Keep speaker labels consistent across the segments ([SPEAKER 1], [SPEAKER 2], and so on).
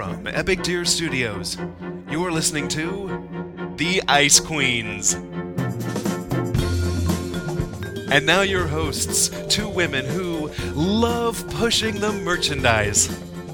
[SPEAKER 1] from Epic Deer Studios, you're listening to The Ice Queens. And now your hosts, two women who love pushing the merchandise.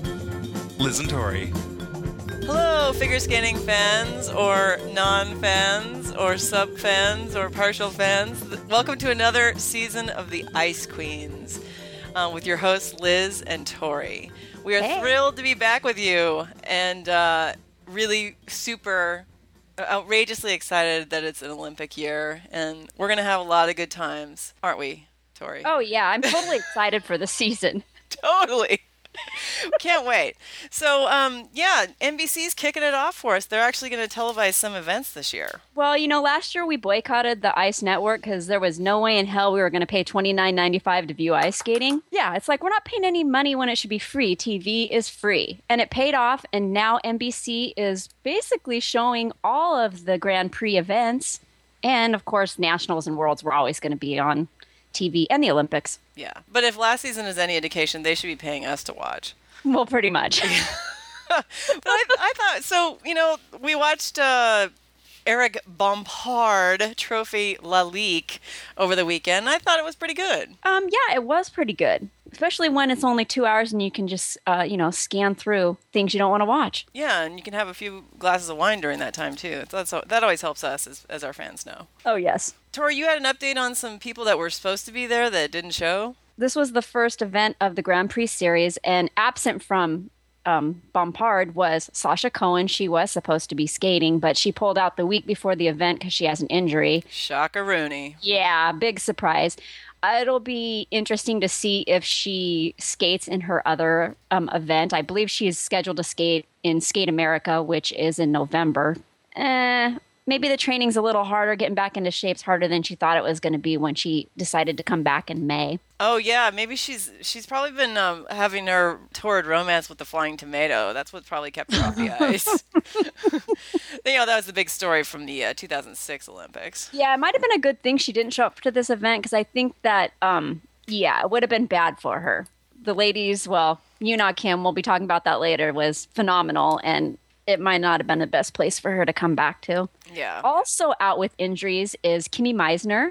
[SPEAKER 1] Liz and Tori.
[SPEAKER 2] Hello, figure skating fans, or non-fans, or sub-fans, or partial fans. Welcome to another season of The Ice Queens with your hosts, Liz and Tori. We are thrilled to be back with you and really super outrageously excited that it's an Olympic year, and we're going to have a lot of good times, aren't we, Tori?
[SPEAKER 3] Oh, yeah. I'm totally excited for the season.
[SPEAKER 2] Totally. Can't wait. So, NBC's kicking it off for us. They're actually going to televise some events this year.
[SPEAKER 3] Well, last year we boycotted the Ice Network because there was no way in hell we were going to pay $29.95 to view ice skating. Yeah, it's like we're not paying any money when it should be free. TV is free. And it paid off, and now NBC is basically showing all of the Grand Prix events. And, of course, Nationals and Worlds were always going to be on TV, and the Olympics.
[SPEAKER 2] Yeah, but if last season is any indication, they should be paying us to watch.
[SPEAKER 3] Well, pretty much.
[SPEAKER 2] But I thought, so, we watched Eric Bompard Trophy La Ligue over the weekend. I thought it was pretty good.
[SPEAKER 3] Yeah, it was pretty good. Especially when it's only 2 hours and you can just, scan through things you don't want to watch.
[SPEAKER 2] Yeah, and you can have a few glasses of wine during that time, too. That always helps us, as our fans know.
[SPEAKER 3] Oh, yes.
[SPEAKER 2] Tori, you had an update on some people that were supposed to be there that didn't show?
[SPEAKER 3] This was the first event of the Grand Prix series, and absent from Bompard was Sasha Cohen. She was supposed to be skating, but she pulled out the week before the event because she has an injury.
[SPEAKER 2] Shaka-rooney.
[SPEAKER 3] Yeah, big surprise. It'll be interesting to see if she skates in her other event. I believe she is scheduled to skate in Skate America, which is in November. Maybe the training's a little harder. Getting back into shape's harder than she thought it was going to be when she decided to come back in May.
[SPEAKER 2] Oh, yeah. Maybe she's probably been having her torrid romance with the flying tomato. That's what probably kept her off the ice. That was the big story from the 2006 Olympics.
[SPEAKER 3] Yeah, it might have been a good thing she didn't show up to this event because I think that, it would have been bad for her. The ladies, well, Yuna Kim, we'll be talking about that later, was phenomenal, and it might not have been the best place for her to come back to.
[SPEAKER 2] Yeah.
[SPEAKER 3] Also out with injuries is Kimi Meisner.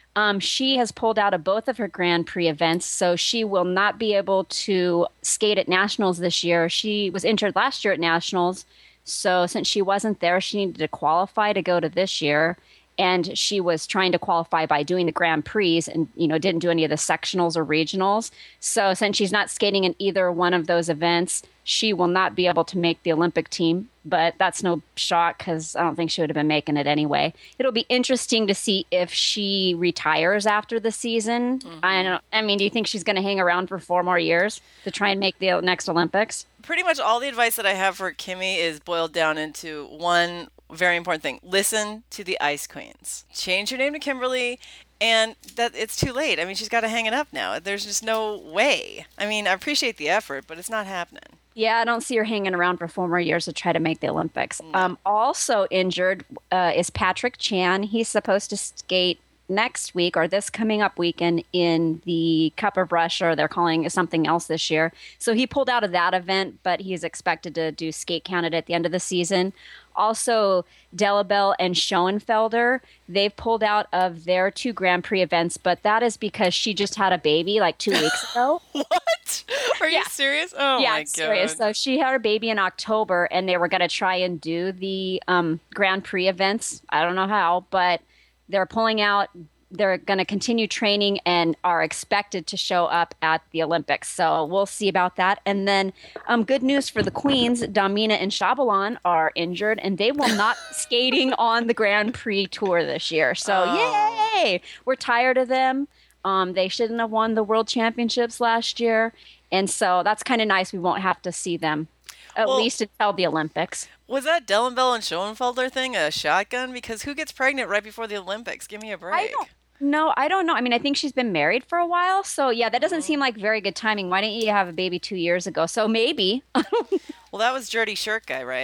[SPEAKER 3] She has pulled out of both of her Grand Prix events, so she will not be able to skate at Nationals this year. She was injured last year at Nationals, so since she wasn't there, she needed to qualify to go to this year. And she was trying to qualify by doing the Grand Prix and, didn't do any of the sectionals or regionals. So since she's not skating in either one of those events, she will not be able to make the Olympic team. But that's no shock because I don't think she would have been making it anyway. It'll be interesting to see if she retires after the season. Mm-hmm. Do you think she's going to hang around for 4 more years to try and make the next Olympics?
[SPEAKER 2] Pretty much all the advice that I have for Kimi is boiled down into one very important thing. Listen to the Ice Queens. Change your name to Kimberly, and that it's too late. She's got to hang it up now. There's just no way. I appreciate the effort, but it's not happening.
[SPEAKER 3] Yeah, I don't see her hanging around for 4 more years to try to make the Olympics. Also injured is Patrick Chan. He's supposed to skate next week or this coming up weekend in the Cup of Russia, or they're calling it something else this year. So he pulled out of that event, but he's expected to do Skate Canada at the end of the season. Also, Delabelle and Schoenfelder, they've pulled out of their 2 Grand Prix events, but that is because she just had a baby like 2 weeks ago.
[SPEAKER 2] What? Are you serious? Oh,
[SPEAKER 3] yeah,
[SPEAKER 2] my God.
[SPEAKER 3] Serious. So she had her baby in October, and they were going to try and do the Grand Prix events. I don't know how, but they're pulling out. They're going to continue training and are expected to show up at the Olympics. So we'll see about that. And then good news for the Queens, Damina and Chabalon are injured, and they will not be skating on the Grand Prix Tour this year. So yay! We're tired of them. They shouldn't have won the World Championships last year. And so that's kind of nice. We won't have to see them, at least until the Olympics.
[SPEAKER 2] Was that Dellenbell and Schoenfelder thing a shotgun? Because who gets pregnant right before the Olympics? Give me a break.
[SPEAKER 3] I don't know. I think she's been married for a while. So, yeah, that doesn't seem like very good timing. Why didn't you have a baby 2 years ago? So maybe.
[SPEAKER 2] Well, that was Dirty Shirt Guy, right?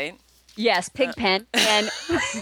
[SPEAKER 3] Yes, Pigpen, and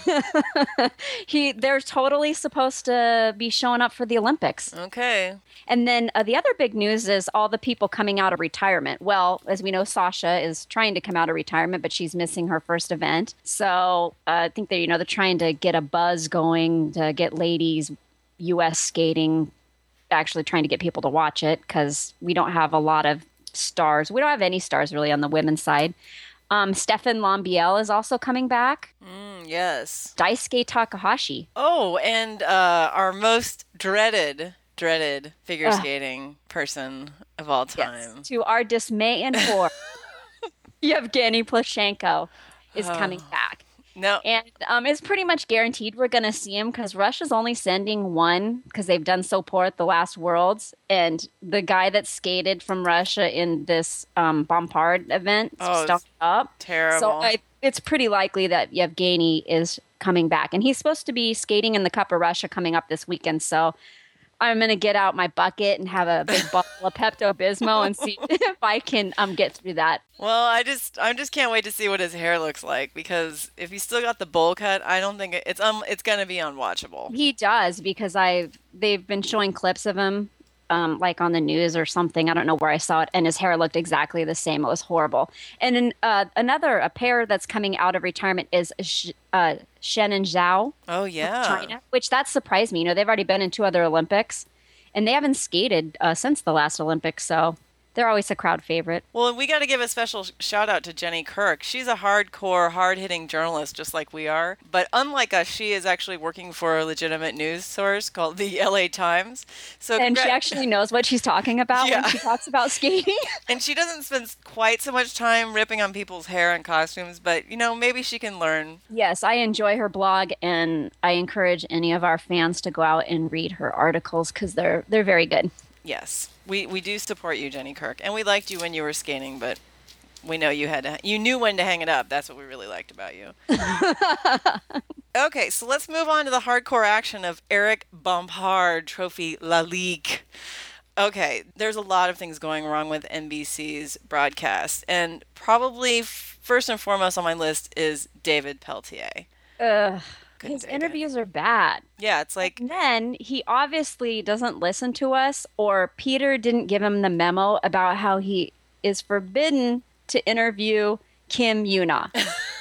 [SPEAKER 3] they're totally supposed to be showing up for the Olympics.
[SPEAKER 2] Okay.
[SPEAKER 3] And then the other big news is all the people coming out of retirement. Well, as we know, Sasha is trying to come out of retirement, but she's missing her first event. So I think they're trying to get a buzz going to get ladies U.S. skating, actually trying to get people to watch it because we don't have a lot of stars. We don't have any stars really on the women's side. Stefan Lambiel is also coming back.
[SPEAKER 2] Yes.
[SPEAKER 3] Daisuke Takahashi.
[SPEAKER 2] Oh, and our most dreaded figure skating person of all time.
[SPEAKER 3] Yes. To our dismay and horror, Yevgeny Plushenko is coming back.
[SPEAKER 2] No.
[SPEAKER 3] And it's pretty much guaranteed we're going to see him because Russia's only sending one because they've done so poor at the last Worlds. And the guy that skated from Russia in this Bompard event stuck up.
[SPEAKER 2] Terrible.
[SPEAKER 3] So it's pretty likely that Yevgeny is coming back. And he's supposed to be skating in the Cup of Russia coming up this weekend. So I'm going to get out my bucket and have a big bottle of Pepto-Bismol and see if I can get through that.
[SPEAKER 2] Well, I just can't wait to see what his hair looks like because if he's still got the bowl cut, I don't think it's going to be unwatchable.
[SPEAKER 3] He does because they've been showing clips of him like on the news or something. I don't know where I saw it, and his hair looked exactly the same. It was horrible. And then a pair that's coming out of retirement is Shen and Zhao.
[SPEAKER 2] Oh yeah,
[SPEAKER 3] China, which that surprised me. They've already been in 2 other Olympics, and they haven't skated since the last Olympics, so they're always a crowd favorite.
[SPEAKER 2] Well, we got to give a special shout out to Jenny Kirk. She's a hardcore, hard-hitting journalist just like we are. But unlike us, she is actually working for a legitimate news source called the LA Times.
[SPEAKER 3] And she actually knows what she's talking about when she talks about skating.
[SPEAKER 2] And she doesn't spend quite so much time ripping on people's hair and costumes, but, maybe she can learn.
[SPEAKER 3] Yes, I enjoy her blog, and I encourage any of our fans to go out and read her articles because they're very good.
[SPEAKER 2] Yes, we do support you, Jenny Kirk, and we liked you when you were skating, but we know you knew when to hang it up. That's what we really liked about you. Okay, so let's move on to the hardcore action of Eric Bompard Trophy La Ligue. Okay, there's a lot of things going wrong with NBC's broadcast, and probably first and foremost on my list is David Pelletier.
[SPEAKER 3] His interviews are bad.
[SPEAKER 2] Yeah, it's like...
[SPEAKER 3] And then he obviously doesn't listen to us, or Peter didn't give him the memo about how he is forbidden to interview Kim Yuna.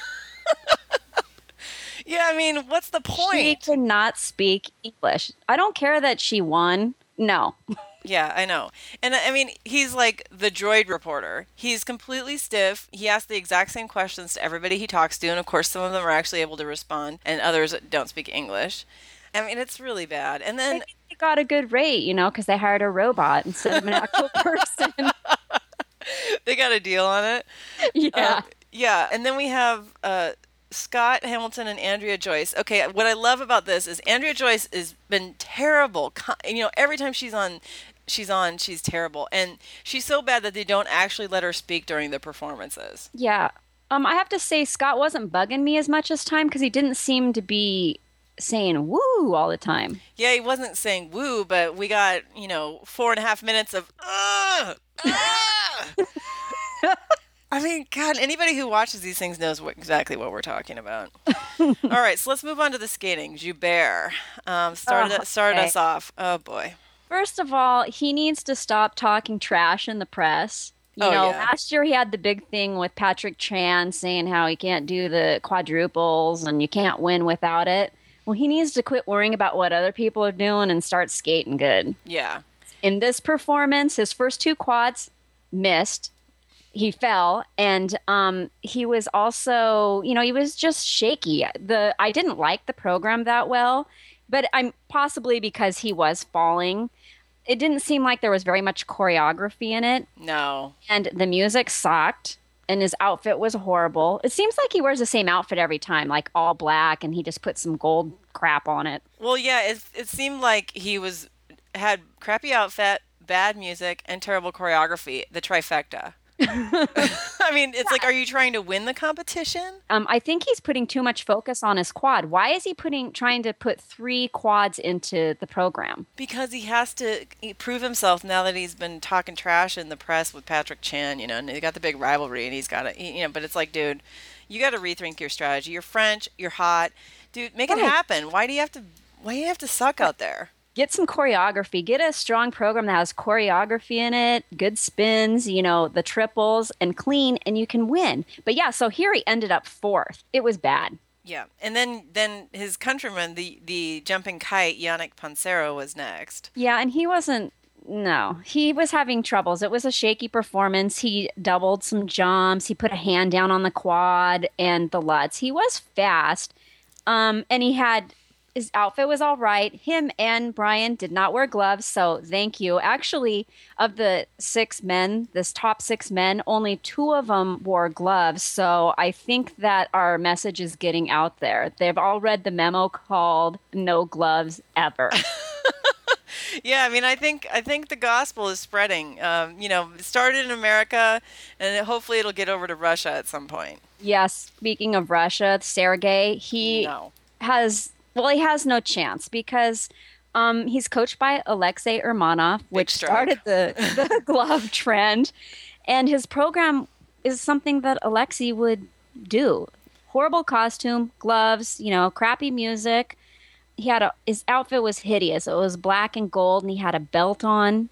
[SPEAKER 2] Yeah, I mean, what's the point?
[SPEAKER 3] She cannot speak English. I don't care that she won. No.
[SPEAKER 2] Yeah, I know. And I mean, he's like the droid reporter. He's completely stiff. He asks the exact same questions to everybody he talks to. And of course, some of them are actually able to respond and others don't speak English. I mean, it's really bad. And then
[SPEAKER 3] they got a good rate, because they hired a robot instead of an actual person.
[SPEAKER 2] They got a deal on it.
[SPEAKER 3] Yeah.
[SPEAKER 2] Yeah. And then we have Scott Hamilton and Andrea Joyce. Okay, what I love about this is Andrea Joyce has been terrible. Every time she's on, she's terrible. And she's so bad that they don't actually let her speak during the performances.
[SPEAKER 3] Yeah. I have to say, Scott wasn't bugging me as much this time because he didn't seem to be saying woo all the time.
[SPEAKER 2] Yeah, he wasn't saying woo, but we got, 4.5 minutes of I mean, God, anybody who watches these things knows exactly what we're talking about. All right, so let's move on to the skating. Joubert started us off. Oh, boy.
[SPEAKER 3] First of all, he needs to stop talking trash in the press. Last year he had the big thing with Patrick Chan saying how he can't do the quadruples and you can't win without it. Well, he needs to quit worrying about what other people are doing and start skating good.
[SPEAKER 2] Yeah. In
[SPEAKER 3] this performance, his first 2 quads missed. He fell, and he was also, he was just shaky. I didn't like the program that well, but I'm possibly because he was falling. It didn't seem like there was very much choreography in it.
[SPEAKER 2] No. And
[SPEAKER 3] the music sucked, and his outfit was horrible. It seems like he wears the same outfit every time, like all black, and he just put some gold crap on it.
[SPEAKER 2] Well, yeah, it seemed like he had crappy outfit, bad music, and terrible choreography, the trifecta. I mean, it's like, are you trying to win the competition?
[SPEAKER 3] I think he's putting too much focus on his quad. Why is he trying to put 3 quads into the program?
[SPEAKER 2] Because he has to prove himself now that he's been talking trash in the press with Patrick Chan, and they got the big rivalry, and he's got to, but it's like, dude, you got to rethink your strategy. You're French, you're hot, dude, make it happen. Why do you have to suck out there?
[SPEAKER 3] Get some choreography. Get a strong program that has choreography in it, good spins, the triples, and clean, and you can win. But yeah, so here he ended up 4th. It was bad.
[SPEAKER 2] Yeah, and then his countryman, the jumping kite, Yannick Pancero, was next.
[SPEAKER 3] Yeah, and he wasn't. No, he was having troubles. It was a shaky performance. He doubled some jumps. He put a hand down on the quad and the Lutz. He was fast, and his outfit was all right. Him and Brian did not wear gloves, so thank you. Actually, of the 6 men, this top 6 men, only 2 of them wore gloves. So I think that our message is getting out there. They've all read the memo called "No Gloves Ever."
[SPEAKER 2] Yeah, I mean, I think the gospel is spreading. It started in America, and hopefully it'll get over to Russia at some point.
[SPEAKER 3] Yes, speaking of Russia, Sergey, he has no chance because he's coached by Alexei Urmanov, which started the glove trend. And his program is something that Alexei would do. Horrible costume, gloves, crappy music. His outfit was hideous. It was black and gold, and he had a belt on.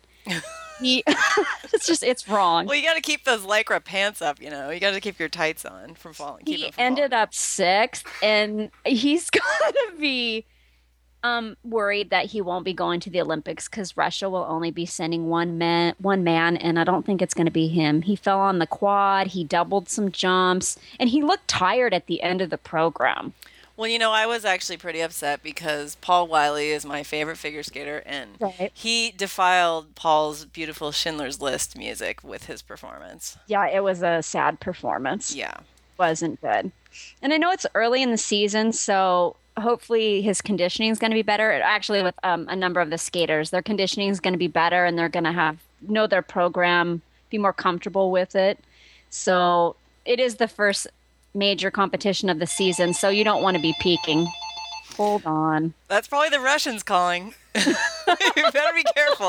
[SPEAKER 3] It's wrong.
[SPEAKER 2] Well, you got to keep those Lycra pants up, You got to keep your tights on from falling.
[SPEAKER 3] He ended up 6th, and he's going to be worried that he won't be going to the Olympics because Russia will only be sending one man, and I don't think it's going to be him. He fell on the quad, he doubled some jumps, and he looked tired at the end of the program.
[SPEAKER 2] Well, I was actually pretty upset because Paul Wiley is my favorite figure skater, and he defiled Paul's beautiful Schindler's List music with his performance.
[SPEAKER 3] Yeah, it was a sad performance.
[SPEAKER 2] Yeah.
[SPEAKER 3] Wasn't good. And I know it's early in the season, so hopefully his conditioning is going to be better. Actually, with a number of the skaters, their conditioning is going to be better, and they're going to know their program, be more comfortable with it. So it is the first major competition of the season, so you don't want to be peaking. Hold on.
[SPEAKER 2] That's probably the Russians calling. You better be careful.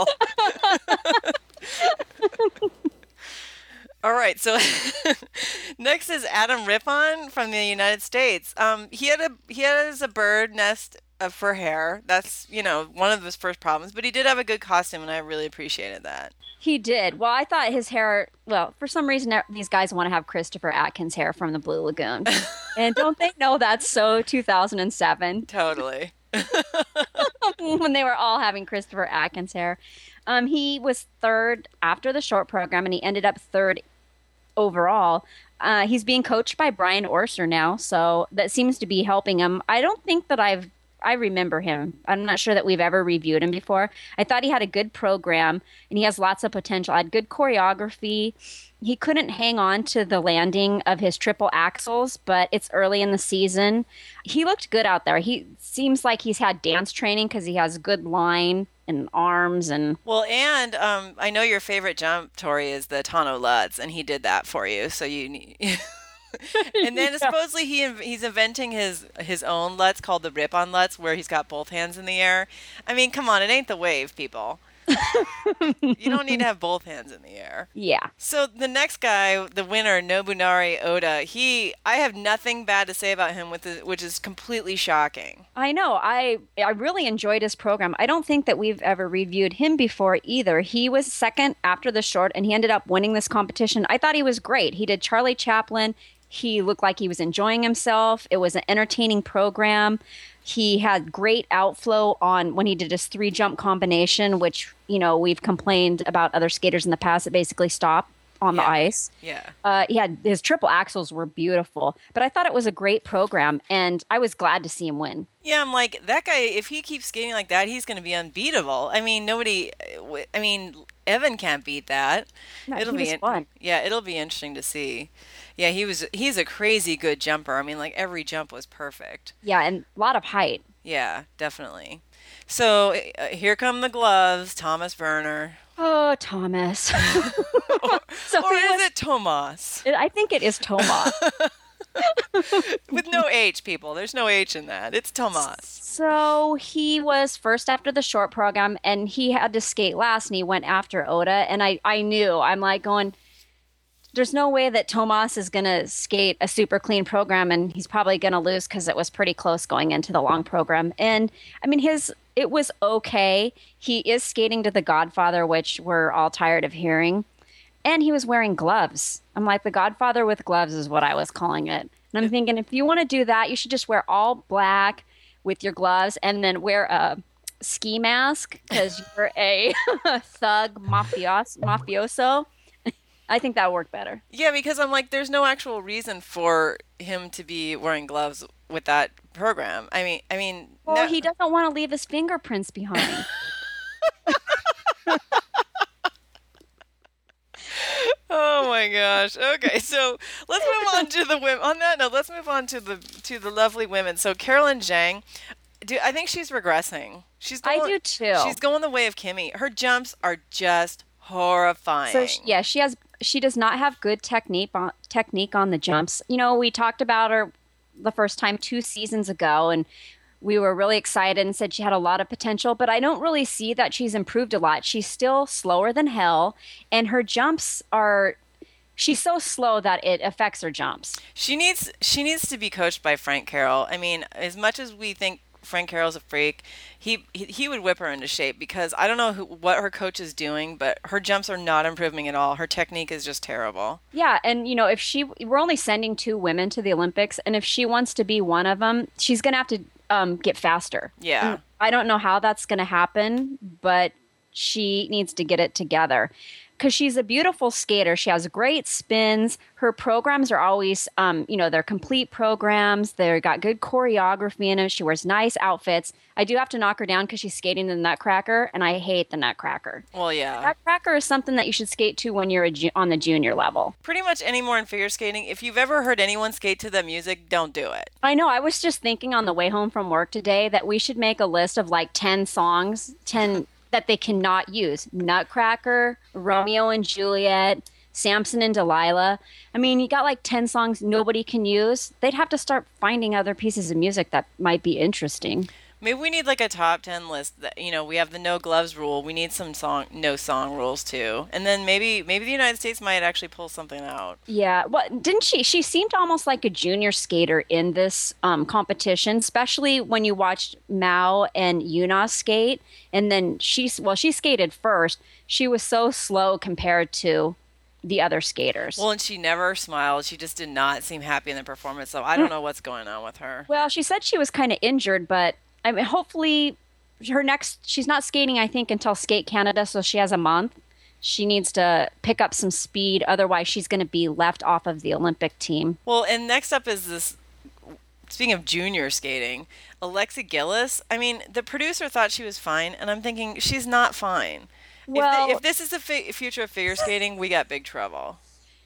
[SPEAKER 2] All right, so next is Adam Rippon from the United States. He has a bird nest for hair. That's one of his first problems, but he did have a good costume, and I really appreciated that.
[SPEAKER 3] He did. Well, I thought his hair, for some reason, these guys want to have Christopher Atkins hair from the Blue Lagoon. And don't they know that's so 2007?
[SPEAKER 2] Totally.
[SPEAKER 3] When they were all having Christopher Atkins hair. He was 3rd after the short program, and he ended up 3rd overall. He's being coached by Brian Orser now, so that seems to be helping him. I don't think that I remember him. I'm not sure that we've ever reviewed him before. I thought he had a good program, and he has lots of potential. Had good choreography. He couldn't hang on to the landing of his triple axels, but it's early in the season. He looked good out there. He seems like he's had dance training because he has good line and arms and.
[SPEAKER 2] Well, and I know your favorite jump, Tori, is the Tano Lutz, and he did that for you. So you need. And then supposedly he's inventing his own Lutz called the Rip-On Lutz, where he's got both hands in the air. I mean, come on, it ain't the wave, people. You don't need to have both hands in the air.
[SPEAKER 3] Yeah.
[SPEAKER 2] So the next guy, the winner, Nobunari Oda, I have nothing bad to say about him, which is completely shocking.
[SPEAKER 3] I know. I really enjoyed his program. I don't think that we've ever reviewed him before either. He was 2nd after the short, and he ended up winning this competition. I thought he was great. He did Charlie Chaplin. He looked like he was enjoying himself. It was an entertaining program. He had great outflow on when he did his 3-jump combination, which, we've complained about other skaters in the past that basically stop on the ice.
[SPEAKER 2] Yeah.
[SPEAKER 3] His triple axels were beautiful, but I thought it was a great program, and I was glad to see him win.
[SPEAKER 2] Yeah, I'm like, that guy, if he keeps skating like that, he's going to be unbeatable. I mean, Evan can't beat that.
[SPEAKER 3] No, he was fun.
[SPEAKER 2] Yeah, it'll be interesting to see. Yeah, he's a crazy good jumper. I mean, like every jump was perfect.
[SPEAKER 3] Yeah, and a lot of height.
[SPEAKER 2] Yeah, definitely. So here come the gloves, Thomas Werner.
[SPEAKER 3] Oh, Thomas. So
[SPEAKER 2] Or
[SPEAKER 3] he
[SPEAKER 2] is
[SPEAKER 3] was,
[SPEAKER 2] it Tomas?
[SPEAKER 3] I think it is Tomas.
[SPEAKER 2] With no H, people. There's no H in that. It's Tomas.
[SPEAKER 3] So he was first after the short program and he had to skate last and he went after Oda. And I knew, I'm like going, there's no way that Tomas is going to skate a super clean program and he's probably going to lose because it was pretty close going into the long program. And I mean, it was okay. He is skating to the Godfather, which we're all tired of hearing. And he was wearing gloves. I'm like, the Godfather with gloves is what I was calling it. And I'm thinking, if you want to do that, you should just wear all black with your gloves and then wear a ski mask because you're a thug mafioso. I think that would work better.
[SPEAKER 2] Yeah, because I'm like, there's no actual reason for him to be wearing gloves with that program.
[SPEAKER 3] Well,
[SPEAKER 2] no.
[SPEAKER 3] he doesn't want to leave his fingerprints behind.
[SPEAKER 2] Oh my gosh. Okay, so let's move on to the women. On that note, let's move on to the lovely women. So Carolyn Zhang, I think she's regressing.
[SPEAKER 3] I do too.
[SPEAKER 2] She's going the way of Kimmy. Her jumps are just horrifying.
[SPEAKER 3] So yeah, she does not have good technique on the jumps. You know, we talked about her the first time 2 seasons ago, and we were really excited and said she had a lot of potential, but I don't really see that she's improved a lot. She's still slower than hell, and her jumps she's so slow that it affects her jumps.
[SPEAKER 2] She needs to be coached by Frank Carroll. I mean, as much as we think Frank Carroll's a freak, he would whip her into shape because I don't know what her coach is doing, but her jumps are not improving at all. Her technique is just terrible.
[SPEAKER 3] Yeah, and you know, we're only sending 2 women to the Olympics, and if she wants to be one of them, she's going to have to get faster.
[SPEAKER 2] Yeah.
[SPEAKER 3] And I don't know how that's going to happen, but she needs to get it together because she's a beautiful skater. She has great spins. Her programs are always, they're complete programs. They've got good choreography in them. She wears nice outfits. I do have to knock her down because she's skating the Nutcracker, and I hate the Nutcracker.
[SPEAKER 2] Well, yeah.
[SPEAKER 3] Nutcracker is something that you should skate to when you're on the junior level.
[SPEAKER 2] Pretty much anymore in figure skating, if you've ever heard anyone skate to that music, don't do it.
[SPEAKER 3] I know. I was just thinking on the way home from work today that we should make a list of like 10 songs, 10 that they cannot use. Nutcracker, Romeo and Juliet, Samson and Delilah. I mean, you got like 10 songs nobody can use. They'd have to start finding other pieces of music that might be interesting.
[SPEAKER 2] Maybe we need like a top 10 list that, we have the no gloves rule. We need some no song rules too. And then maybe the United States might actually pull something out.
[SPEAKER 3] Yeah. Well, didn't she seemed almost like a junior skater in this competition, especially when you watched Mao and Yuna skate. And then she skated first. She was so slow compared to the other skaters.
[SPEAKER 2] Well, and she never smiled. She just did not seem happy in the performance. So I don't know what's going on with her.
[SPEAKER 3] Well, she said she was kind of injured, but I mean, hopefully she's not skating, I think, until Skate Canada, so she has a month. She needs to pick up some speed. Otherwise, she's going to be left off of the Olympic team.
[SPEAKER 2] Well, and next up is this, speaking of junior skating, Alexa Gillis. I mean, the producer thought she was fine, and I'm thinking she's not fine.
[SPEAKER 3] Well,
[SPEAKER 2] if this is the future of figure skating, we got big trouble.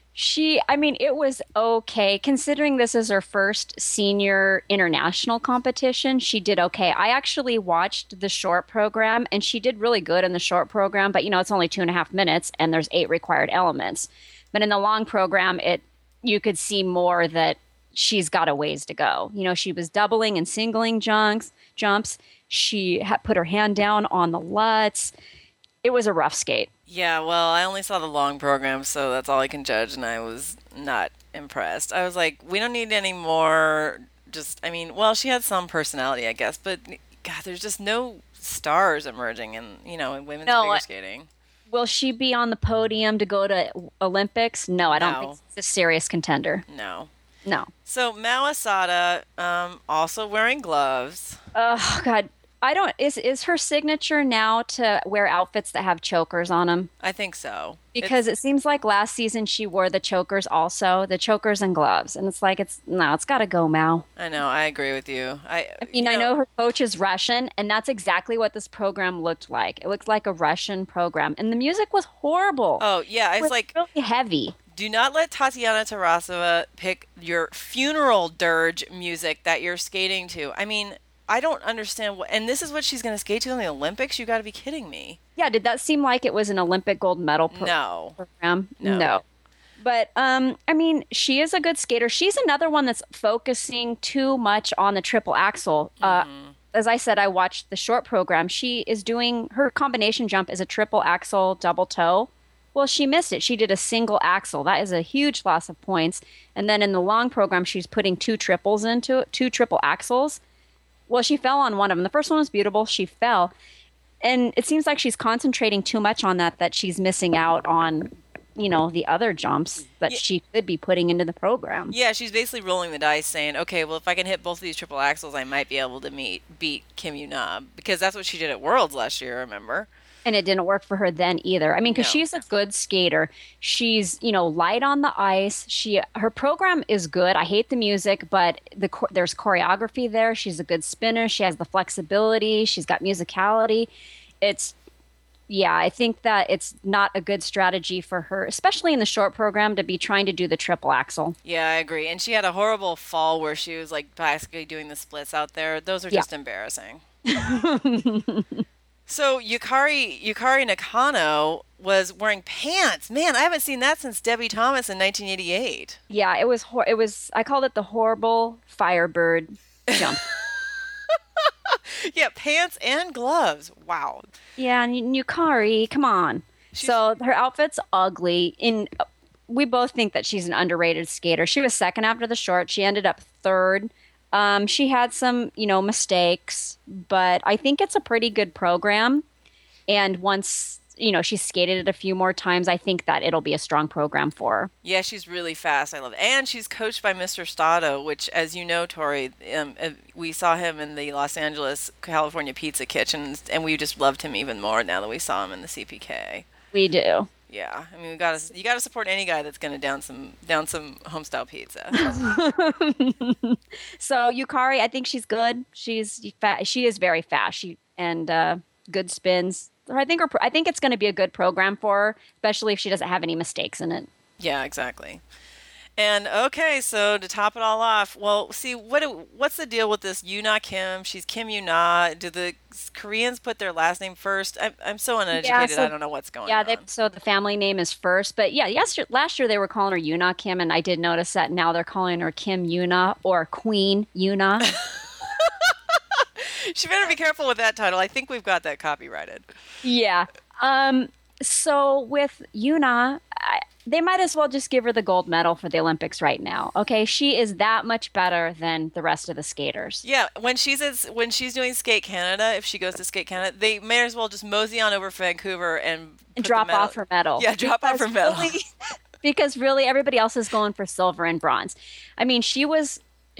[SPEAKER 3] It was okay. Considering this is her first senior international competition, she did okay. I actually watched the short program, and she did really good in the short program, but it's only 2.5 minutes, and there's 8 required elements. But in the long program, you could see more that she's got a ways to go. She was doubling and singling jumps. She had put her hand down on the Lutz. It was a rough skate.
[SPEAKER 2] Yeah, well, I only saw the long program, so that's all I can judge, and I was not impressed. I was like, we don't need any more, she had some personality, I guess, but, God, there's just no stars emerging in women's figure skating.
[SPEAKER 3] Will she be on the podium to go to Olympics? No, I don't think she's a serious contender.
[SPEAKER 2] No.
[SPEAKER 3] So
[SPEAKER 2] Mao Asada, also wearing gloves.
[SPEAKER 3] Oh, God. Is her signature now to wear outfits that have chokers on them?
[SPEAKER 2] I think so.
[SPEAKER 3] Because it seems like last season she wore the chokers also, the chokers and gloves. And it's like, it's got to go, Mao.
[SPEAKER 2] I know. I agree with you. I
[SPEAKER 3] know her coach is Russian, and that's exactly what this program looked like. It looked like a Russian program. And the music was horrible.
[SPEAKER 2] Oh, yeah. It's like
[SPEAKER 3] really heavy.
[SPEAKER 2] Do not let Tatiana Tarasova pick your funeral dirge music that you're skating to. I mean, I don't understand what, and this is what she's going to skate to in the Olympics? You got to be kidding me.
[SPEAKER 3] Yeah, did that seem like it was an Olympic gold medal
[SPEAKER 2] No.
[SPEAKER 3] program?
[SPEAKER 2] No.
[SPEAKER 3] But I mean, she is a good skater. She's another one that's focusing too much on the triple axel. As I said, I watched the short program. She is doing her combination jump is a triple axel double toe. Well, she missed it. She did a single axel. That is a huge loss of points. And then in the long program, she's putting two triples into it, two triple axels. Well, she fell on one of them. The first one was beautiful. She fell. And it seems like she's concentrating too much on that she's missing out on, the other jumps that she could be putting into the program.
[SPEAKER 2] Yeah, she's basically rolling the dice saying, okay, well, if I can hit both of these triple axels, I might be able to beat Kim Yu-na. Because that's what she did at Worlds last year, remember?
[SPEAKER 3] And it didn't work for her then either. I mean, because
[SPEAKER 2] No.
[SPEAKER 3] she's a good skater. She's, light on the ice. Her program is good. I hate the music, but there's choreography there. She's a good spinner. She has the flexibility. She's got musicality. I think that it's not a good strategy for her, especially in the short program, to be trying to do the triple axel.
[SPEAKER 2] Yeah, I agree. And she had a horrible fall where she was like basically doing the splits out there. Those are just embarrassing. So Yukari Nakano was wearing pants. Man, I haven't seen that since Debbie Thomas in 1988.
[SPEAKER 3] Yeah, it was I called it the horrible Firebird jump.
[SPEAKER 2] Yeah, pants and gloves. Wow.
[SPEAKER 3] Yeah, and Yukari, come on. So her outfit's ugly. We both think that she's an underrated skater. She was second after the short. She ended up third. She had some, mistakes, but I think it's a pretty good program. And once, she skated it a few more times, I think that it'll be a strong program for her.
[SPEAKER 2] Yeah, she's really fast. I love it. And she's coached by Mr. Stato, which, as you know, Tori, we saw him in the Los Angeles, California Pizza Kitchen, and we just loved him even more now that we saw him in the CPK.
[SPEAKER 3] We do.
[SPEAKER 2] Yeah, I mean, you gotta support any guy that's gonna down some homestyle pizza.
[SPEAKER 3] So Yukari, I think she's good. She's fast. She is very fast. Good spins. I think it's going to be a good program for her, especially if she doesn't have any mistakes in it.
[SPEAKER 2] Yeah, exactly. And okay, so to top it all off, well, see, what's the deal with this Yu-na Kim? She's Kim Yu-na. Do the Koreans put their last name first? I'm so uneducated. I don't know what's going on.
[SPEAKER 3] So the family name is first. But yeah, last year they were calling her Yu-na Kim, and I did notice that now they're calling her Kim Yu-na or Queen Yu-na.
[SPEAKER 2] She better be careful with that title. I think we've got that copyrighted.
[SPEAKER 3] Yeah. So with Yu-na, they might as well just give her the gold medal for the Olympics right now. Okay, she is that much better than the rest of the skaters.
[SPEAKER 2] Yeah, when she's doing Skate Canada, if she goes to Skate Canada, they may as well just mosey on over Vancouver and
[SPEAKER 3] drop off her medal.
[SPEAKER 2] Yeah, drop off her medal.
[SPEAKER 3] Because really, everybody else is going for silver and bronze. I mean, she was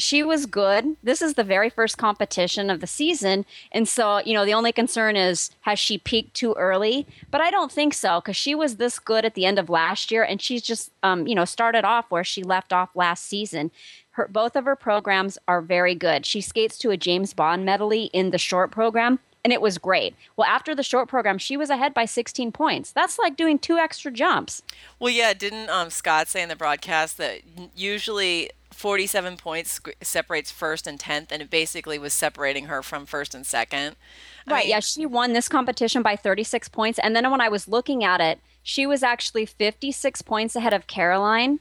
[SPEAKER 3] good. This is the very first competition of the season. And so, the only concern is, has she peaked too early? But I don't think so, because she was this good at the end of last year. And she's just, started off where she left off last season. Both of her programs are very good. She skates to a James Bond medley in the short program, and it was great. Well, after the short program, she was ahead by 16 points. That's like doing 2 extra jumps.
[SPEAKER 2] Well, yeah, didn't Scott say in the broadcast that usually 47 points separates first and 10th, and it basically was separating her from first and second.
[SPEAKER 3] Right, yeah, she won this competition by 36 points, and then when I was looking at it, she was actually 56 points ahead of Caroline.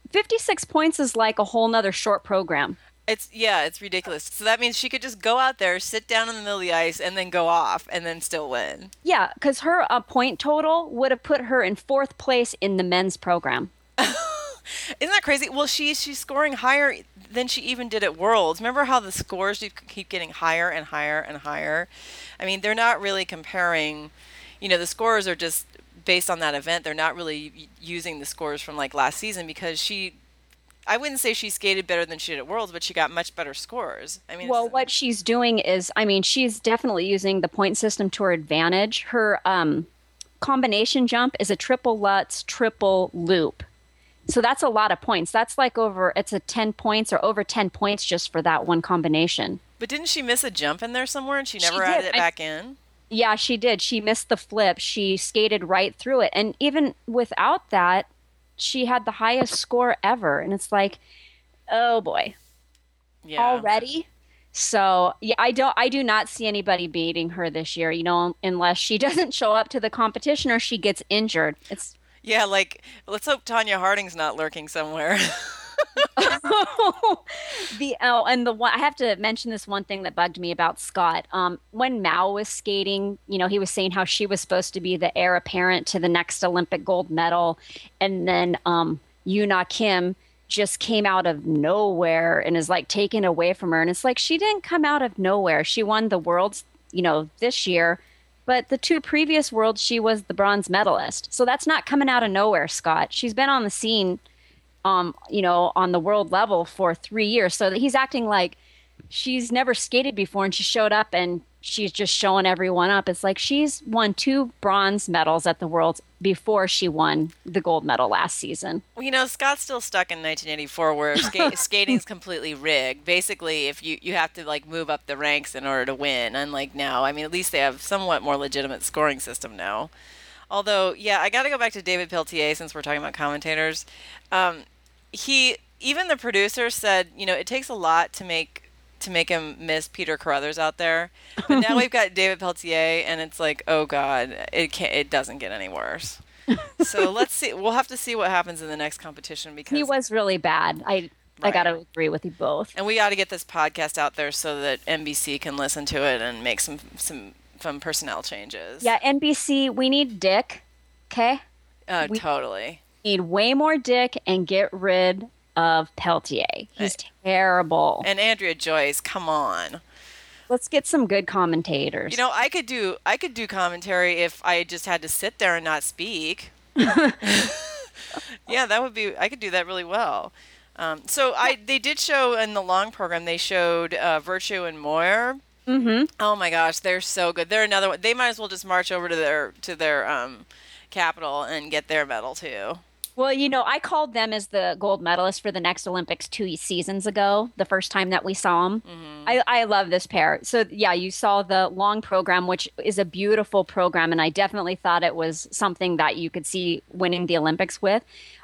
[SPEAKER 3] 56 points is like a whole nother short program.
[SPEAKER 2] It's ridiculous. So that means she could just go out there, sit down in the middle of the ice, and then go off, and then still win. Yeah,
[SPEAKER 3] because her point total would have put her in 4th place in the men's program.
[SPEAKER 2] Isn't that crazy? Well, she's scoring higher than she even did at Worlds. Remember how the scores keep getting higher and higher and higher? I mean, they're not really comparing, the scores are just based on that event. They're not really using the scores from like last season because I wouldn't say she skated better than she did at Worlds, but she got much better scores. I mean,
[SPEAKER 3] well, what she's doing is, she's definitely using the point system to her advantage. Her combination jump is a triple Lutz, triple loop. So that's a lot of points. That's like it's a 10 points or over 10 points just for that one combination.
[SPEAKER 2] But didn't she miss a jump in there somewhere and she never added it back in?
[SPEAKER 3] Yeah, she did. She missed the flip. She skated right through it. And even without that, she had the highest score ever. And it's like, oh boy.
[SPEAKER 2] Yeah.
[SPEAKER 3] Already? So yeah, I do not see anybody beating her this year, unless she doesn't show up to the competition or she gets injured. It's
[SPEAKER 2] Yeah, like let's hope Tanya Harding's not lurking somewhere.
[SPEAKER 3] and the one I have to mention this one thing that bugged me about Scott. When Mao was skating, he was saying how she was supposed to be the heir apparent to the next Olympic gold medal, and then Yuna Kim just came out of nowhere and is like taken away from her. And it's like she didn't come out of nowhere. She won the worlds, this year, but the two previous worlds she was the bronze medalist. So that's not coming out of nowhere, Scott. She's been on the scene on the world level for 3 years. So he's acting like she's never skated before and she showed up and she's just showing everyone up. It's like she's won 2 bronze medals at the Worlds before she won the gold medal last season.
[SPEAKER 2] Well, Scott's still stuck in 1984 where skating's completely rigged. Basically, if you have to like move up the ranks in order to win, unlike now. I mean, at least they have somewhat more legitimate scoring system now. Although, yeah, I got to go back to David Pelletier since we're talking about commentators. Even the producer said, it takes a lot to make him miss Peter Carruthers out there. But now we've got David Pelletier, and it's like, oh God, it doesn't get any worse. So let's see. We'll have to see what happens in the next competition because
[SPEAKER 3] he was really bad. I got to agree with you both.
[SPEAKER 2] And we got to get this podcast out there so that NBC can listen to it and make some personnel changes.
[SPEAKER 3] Yeah, NBC, we need Dick. Okay.
[SPEAKER 2] Totally.
[SPEAKER 3] Need way more Dick and get rid of Pelletier. He's terrible.
[SPEAKER 2] And Andrea Joyce, come on.
[SPEAKER 3] Let's get some good commentators.
[SPEAKER 2] I could do commentary if I just had to sit there and not speak. Yeah, I could do that really well. They did show in the long program, they showed Virtue and Moyer.
[SPEAKER 3] Mm-hmm.
[SPEAKER 2] Oh my gosh, they're so good. They're another one. They might as well just march over to their capital and get their medal too.
[SPEAKER 3] Well, I called them as the gold medalist for the next Olympics 2 seasons ago, the first time that we saw them. Mm-hmm. I love this pair. So, yeah, you saw the long program, which is a beautiful program, and I definitely thought it was something that you could see winning the Olympics with.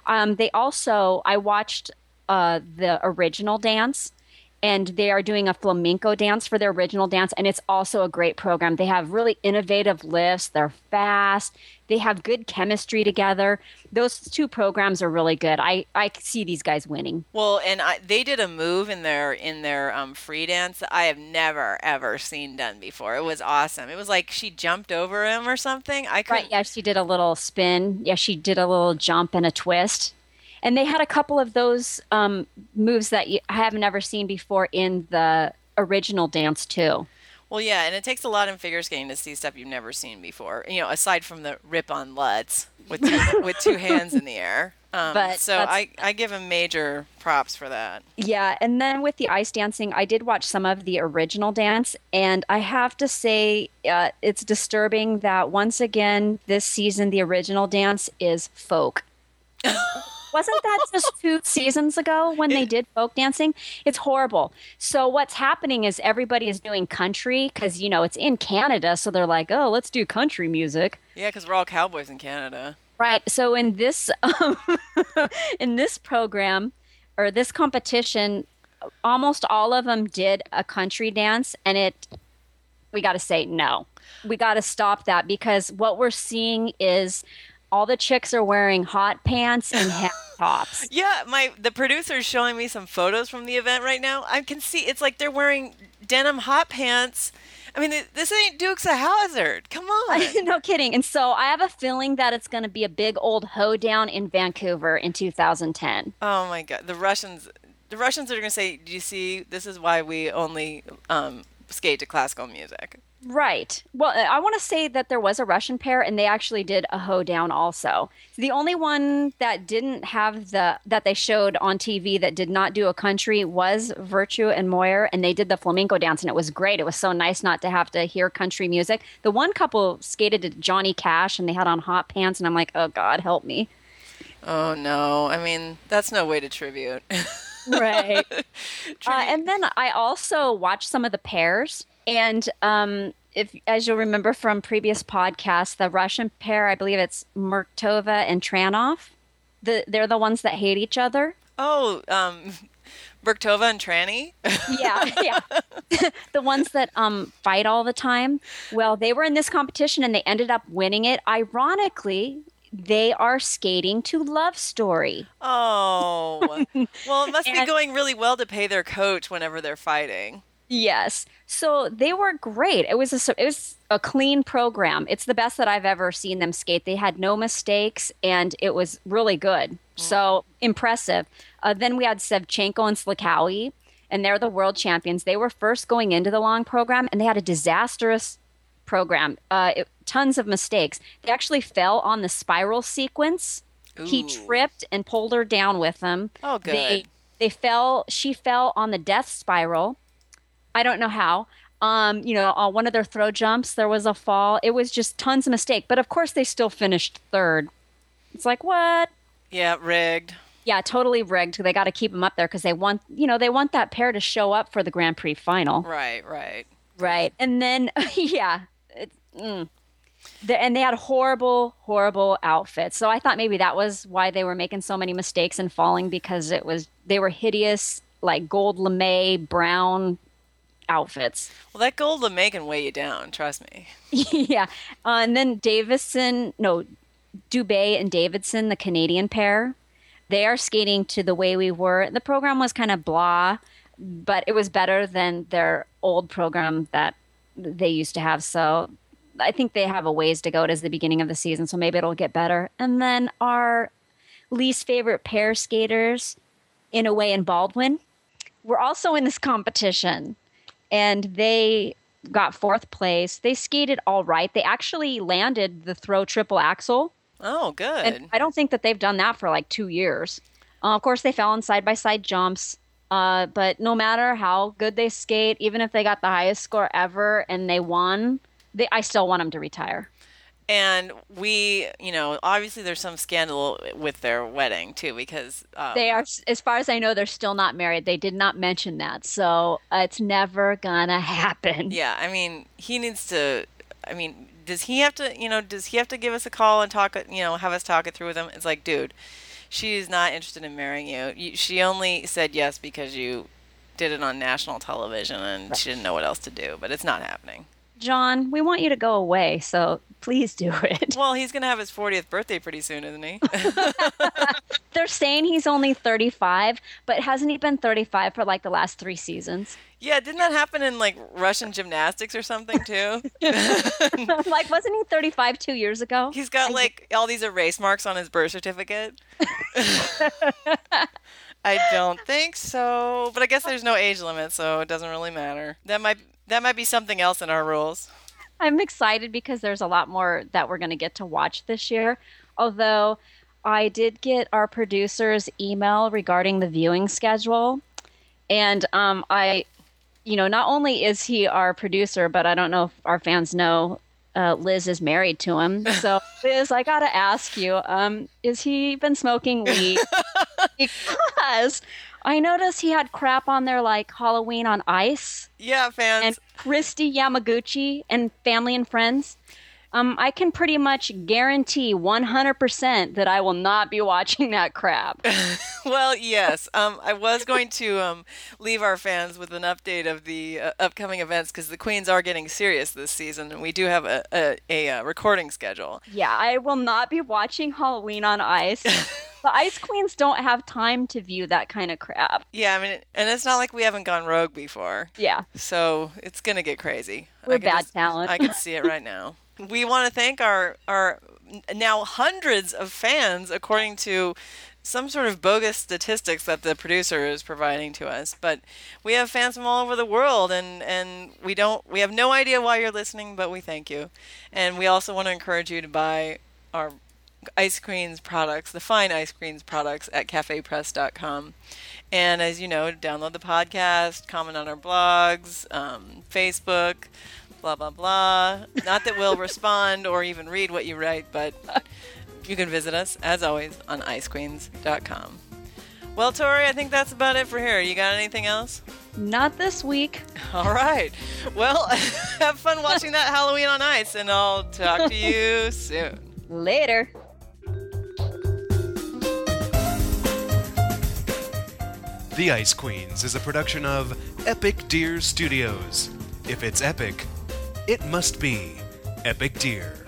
[SPEAKER 3] I watched the original dance, and they are doing a flamenco dance for their original dance, and it's also a great program. They have really innovative lifts. They're fast. They have good chemistry together. Those 2 programs are really good. I see these guys winning.
[SPEAKER 2] Well, and they did a move in their free dance that I have never ever seen done before. It was awesome. It was like she jumped over him or something.
[SPEAKER 3] Right? Yeah, she did a little spin. Yeah, she did a little jump and a twist. And they had a couple of those moves that I have never seen before in the original dance, too.
[SPEAKER 2] Well, yeah, and it takes a lot in figure skating to see stuff you've never seen before. Aside from the rip on Lutz with 2 hands in the air. I give him major props for that.
[SPEAKER 3] Yeah, and then with the ice dancing, I did watch some of the original dance, and I have to say it's disturbing that once again this season the original dance is folk. Wasn't that just 2 seasons ago when they did folk dancing? It's horrible. So what's happening is everybody is doing country because, it's in Canada. So they're like, oh, let's do country music.
[SPEAKER 2] Yeah, because we're all cowboys in Canada.
[SPEAKER 3] Right. So in this in this program or this competition, almost all of them did a country dance. And we got to say, no, we got to stop that because what we're seeing is all the chicks are wearing hot pants and half tops.
[SPEAKER 2] Yeah, the producer's showing me some photos from the event right now. I can see it's like they're wearing denim hot pants. I mean, this ain't Dukes of Hazzard. Come on.
[SPEAKER 3] No kidding. And so I have a feeling that it's going to be a big old hoedown in Vancouver in 2010.
[SPEAKER 2] Oh my God, the Russians are going to say, "Do you see? This is why we only skate to classical music."
[SPEAKER 3] Right. Well, I want to say that there was a Russian pair, and they actually did a hoedown also. The only one that didn't have that they showed on TV that did not do a country was Virtue and Moyer, and they did the flamenco dance, and it was great. It was so nice not to have to hear country music. The one couple skated to Johnny Cash, and they had on hot pants, and I'm like, oh, God, help me.
[SPEAKER 2] Oh, no. I mean, that's no way to tribute.
[SPEAKER 3] Right. And then I also watched some of the pairs. And if, as you'll remember from previous podcasts, the Russian pair, I believe it's Murtova and Tranov, they're the ones that hate each other.
[SPEAKER 2] Oh, Berktova and Tranny?
[SPEAKER 3] Yeah. The ones that fight all the time. Well, they were in this competition and they ended up winning it. Ironically, they are skating to Love Story.
[SPEAKER 2] Oh. Well, it must be going really well to pay their coach whenever they're fighting.
[SPEAKER 3] Yes. So they were great. It was a clean program. It's the best that I've ever seen them skate. They had no mistakes, and it was really good. So impressive. Then we had Sevchenko and Slikowy, and they're the world champions. They were first going into the long program, and they had a disastrous program. Tons of mistakes. They actually fell on the spiral sequence.
[SPEAKER 2] Ooh.
[SPEAKER 3] He tripped and pulled her down with him.
[SPEAKER 2] Oh, good.
[SPEAKER 3] They fell. She fell on the death spiral. I don't know how. On one of their throw jumps, there was a fall. It was just tons of mistake. But of course, they still finished third. It's like, what?
[SPEAKER 2] Yeah, rigged.
[SPEAKER 3] Yeah, totally rigged. They got to keep them up there because they want that pair to show up for the Grand Prix final.
[SPEAKER 2] Right.
[SPEAKER 3] And then, and they had horrible, horrible outfits. So I thought maybe that was why they were making so many mistakes and falling, because they were hideous, like gold lame, brown outfits.
[SPEAKER 2] Well, that gold lame can weigh you down, trust me.
[SPEAKER 3] Yeah. And then Dubé and Davidson, the Canadian pair, they are skating to The Way We Were. The program was kind of blah, but it was better than their old program that they used to have. So I think they have a ways to go. It is the beginning of the season, so maybe it'll get better. And then our least favorite pair skaters, Inouye and Baldwin, were also in this competition. And they got fourth place. They skated all right. They actually landed the throw triple axel.
[SPEAKER 2] Oh, good.
[SPEAKER 3] And I don't think that they've done that for like 2 years. Of course, they fell on side-by-side jumps. But no matter how good they skate, even if they got the highest score ever and they won, I still want them to retire.
[SPEAKER 2] And we, obviously there's some scandal with their wedding too, because
[SPEAKER 3] they are, as far as I know, they're still not married. They did not mention that, so it's never gonna happen.
[SPEAKER 2] Yeah, I mean, he needs to. I mean, does he have to? Does he have to give us a call and talk? Have us talk it through with him? It's like, dude, she's not interested in marrying you. She only said yes because you did it on national television, and she didn't know what else to do. But it's not happening.
[SPEAKER 3] John, we want you to go away, so please do it.
[SPEAKER 2] Well, he's going to have his 40th birthday pretty soon, isn't he?
[SPEAKER 3] They're saying he's only 35, but hasn't he been 35 for like the last 3 seasons?
[SPEAKER 2] Yeah, didn't that happen in like Russian gymnastics or something too?
[SPEAKER 3] Like, wasn't he 35 2 years ago?
[SPEAKER 2] He's got like all these erase marks on his birth certificate. I don't think so, but I guess there's no age limit, so it doesn't really matter. That might be something else in our rules.
[SPEAKER 3] I'm excited because there's a lot more that we're going to get to watch this year. Although I did get our producer's email regarding the viewing schedule. And not only is he our producer, but I don't know if our fans know Liz is married to him. So Liz, I got to ask you, is he been smoking weed? Because I noticed he had crap on there like Halloween on Ice.
[SPEAKER 2] Yeah, fans.
[SPEAKER 3] And Christy Yamaguchi and Family and Friends. I can pretty much guarantee 100% that I will not be watching that crap.
[SPEAKER 2] Well, yes. I was going to leave our fans with an update of the upcoming events because the Queens are getting serious this season, and we do have a recording schedule.
[SPEAKER 3] Yeah, I will not be watching Halloween on Ice. The Ice Queens don't have time to view that kind of crap.
[SPEAKER 2] Yeah, I mean, and it's not like we haven't gone rogue before.
[SPEAKER 3] Yeah.
[SPEAKER 2] So it's going to get crazy.
[SPEAKER 3] We're bad talent.
[SPEAKER 2] I can see it right now. We want to thank our now hundreds of fans, according to some sort of bogus statistics that the producer is providing to us. But we have fans from all over the world, and we have no idea why you're listening, but we thank you. And we also want to encourage you to buy our Ice Queens products, the fine Ice Queens products at cafepress.com. And as you know, download the podcast, comment on our blogs, Facebook, blah, blah, blah. Not that we'll respond or even read what you write, but you can visit us, as always, on icequeens.com. Well, Tori, I think that's about it for here. You got anything else?
[SPEAKER 3] Not this week.
[SPEAKER 2] All right. Well, have fun watching that Halloween on Ice, and I'll talk to you soon.
[SPEAKER 1] The Ice Queens is a production of Epic Deer Studios. If it's epic, it must be Epic Deer.